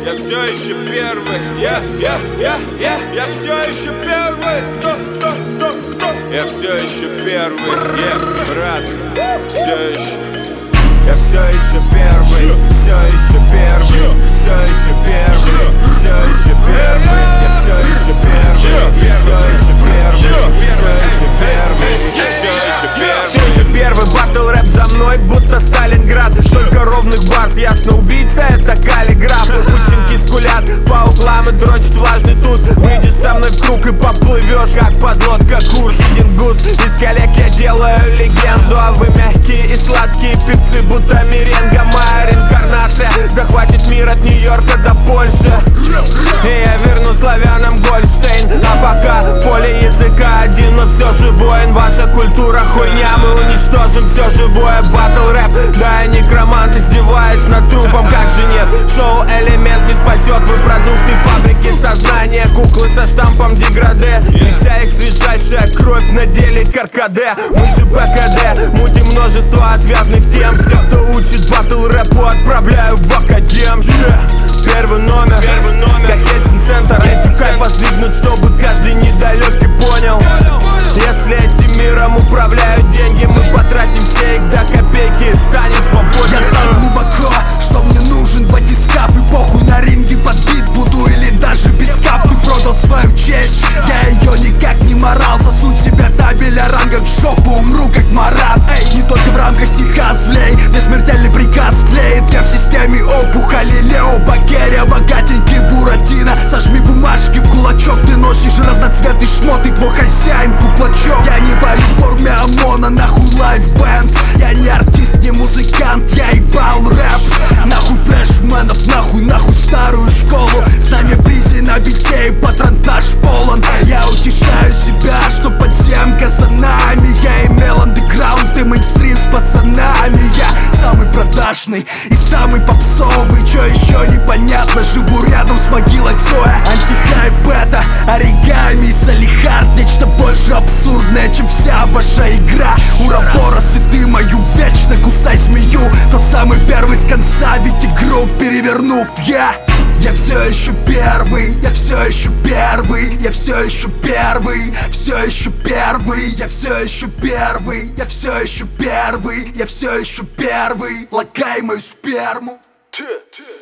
Я все еще первый. Я все еще первый. Кто? Я все еще первый. Брат, все еще. Я все еще первый, все еще первый, все еще первый, все еще первый, я все еще первый, все еще первый, все еще первый, все еще первый. Батл рэп за мной, будто Сталинград. Столько ровных барс, ясно, убийца это каллиграф. Пущенки скулят по углам и дрочит влажный туз. Выйдешь со мной в круг и поплывешь, как подлодка курс. Один гус, из коллег я делаю легенду. А вы мягкие и сладкие певцы, будто меренга. Моя реинкарнация захватит мир от Нью-Йорка до Польши. И я верну славянам Гольштейн. А пока поле языка один, но все же воин. Ваша культура хуйня, мы уничтожим все живое. Батл рэп, да я некромант, издеваюсь над трупом, как же нет. Шоу элемент не спасет, вы продукты фабрики сознания. Куклы со штампом деграде, и вся их свежайшая кровь на деле каркаде. Мы же БКД, мутим множество отвязных тем. Всех, кто учит батл рэпу, отправляю в академ. Первый номер, Кокетин центр, антихайп воздвигнут, чтобы каждый недалекий понял. Если этим миром управляют деньги, мы потратим все их до копейки, станем свободнее. Я так глубоко, что мне нужен батискаф. И похуй на ринге под бит буду или даже без кап. Ты продал свою честь, я ее никак не морал. Засунь себя табеля ранга в жопу, умру как Марат. Эй, не только в рамках стиха злей, мне смертельный приказ клеит. Я в системе опухоли Лео Бакерия, богатенький Буратино. Сожми бумажки в кулачок, ты носишь разноцветный шмот, и твой хозяин куклачок. Я не бою в форме ОМОНа, нахуй лайфбэнд. Я не артист, не музыкант, я ебал рэп. Нахуй фрешменов, нахуй старую школу. С нами призи на бите и патронтаж полон. Я утешаю себя, что подземка за нами. Я имел андеграунд и мейнстрим с пацанами. Я самый продажный и самый попсовый. Чё еще непонятно, живу рядом с могилой Цоя. Антихайп это оригами и салихард. Нечто больше абсурдное, чем вся ваша игра. Уроборос и ты мою вечно кусай змею. Тот самый первый с конца, ведь игру перевернув я все еще первый, я все еще первый, я все еще первый, все еще первый, я все еще первый, я все еще первый, я все еще первый. Лакай мою сперму.